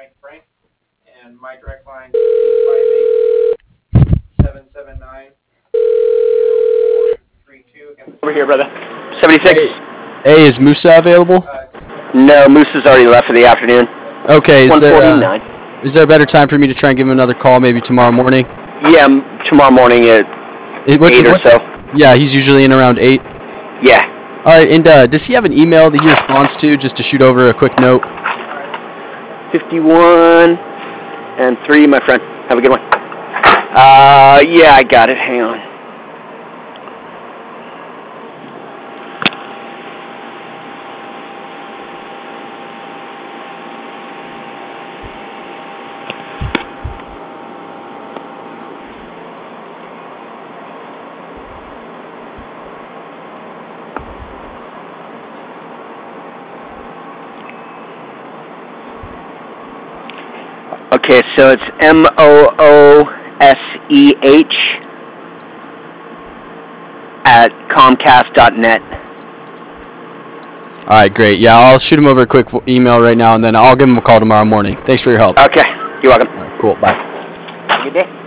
Mike Frank, and my direct line is 858-779-0432. Over here, brother. 76. Hey, is Musa available? No, Musa's already left for the afternoon. Okay, is 149. there a better time for me to try and give him another call, maybe tomorrow morning? Yeah, tomorrow morning at 8 or so. Yeah, he's usually in around 8. Yeah. All right, and does he have an email that he responds to just to shoot over a quick note? 51 and 3, my friend. Have a good one. Yeah, I got it. Hang on. Okay, so it's mooSEH@comcast.net. All right, great. Yeah, I'll shoot him over a quick email right now, and then I'll give him a call tomorrow morning. Thanks for your help. Okay, you're welcome. All right, cool. Bye. Have a good day.